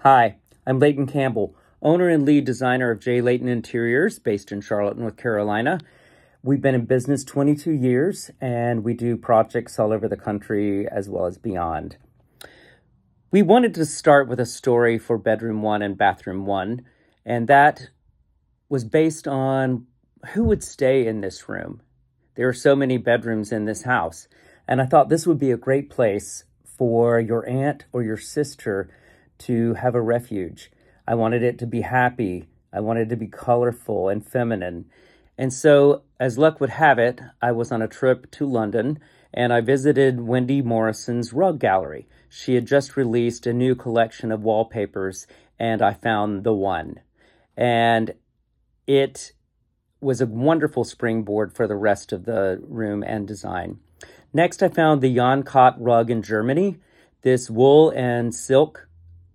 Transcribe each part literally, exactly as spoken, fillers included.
Hi, I'm Leighton Campbell, owner and lead designer of J. Leighton Interiors, based in Charlotte, North Carolina. We've been in business twenty-two years, and we do projects all over the country as well as beyond. We wanted to start with a story for bedroom one and bathroom one, and that was based on who would stay in this room. There are so many bedrooms in this house, and I thought this would be a great place for your aunt or your sister to have a refuge. I wanted it to be happy. I wanted it to be colorful and feminine. And so, as luck would have it, I was on a trip to London and I visited Wendy Morrison's rug gallery. She had just released a new collection of wallpapers and I found the one. And it was a wonderful springboard for the rest of the room and design. Next, I found the Jan Kott rug in Germany. This wool and silk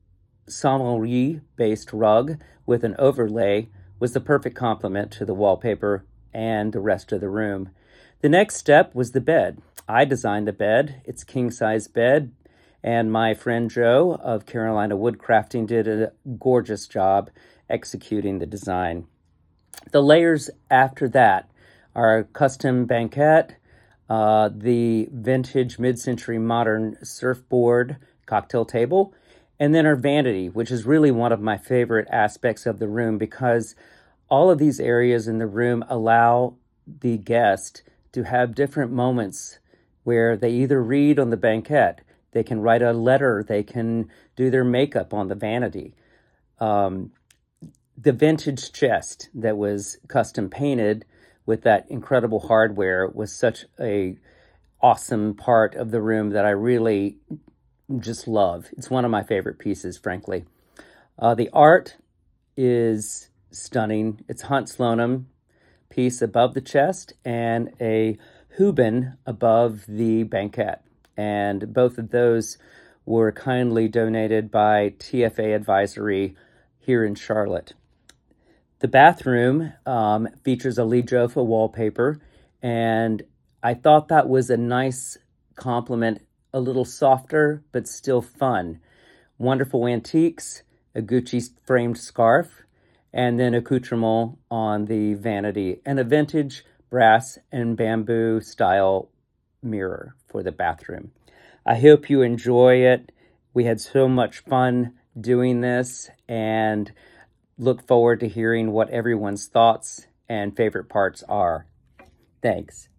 Saint-Laurent-based rug with an overlay was the perfect complement to the wallpaper and the rest of the room. The next step was the bed. I designed the bed. It's a king-size bed, and my friend Joe of Carolina Woodcrafting did a gorgeous job executing the design. The layers after that are custom banquette, uh, the vintage mid-century modern surfboard cocktail table, and then our vanity, which is really one of my favorite aspects of the room because all of these areas in the room allow the guest to have different moments where they either read on the banquette, they can write a letter, they can do their makeup on the vanity. Um, the vintage chest that was custom painted with that incredible hardware was such a awesome part of the room that I really just love. It's one of my favorite pieces, frankly. Uh, the art is stunning. It's Hunt Slonim piece above the chest and a Hubin above the banquette. And both of those were kindly donated by T F A Advisory here in Charlotte. The bathroom um, features a Lee Joffe wallpaper, and I thought that was a nice complement, a little softer, but still fun. Wonderful antiques, a Gucci framed scarf, and then accoutrement on the vanity, and a vintage brass and bamboo style mirror for the bathroom. I hope you enjoy it. We had so much fun doing this and look forward to hearing what everyone's thoughts and favorite parts are. Thanks.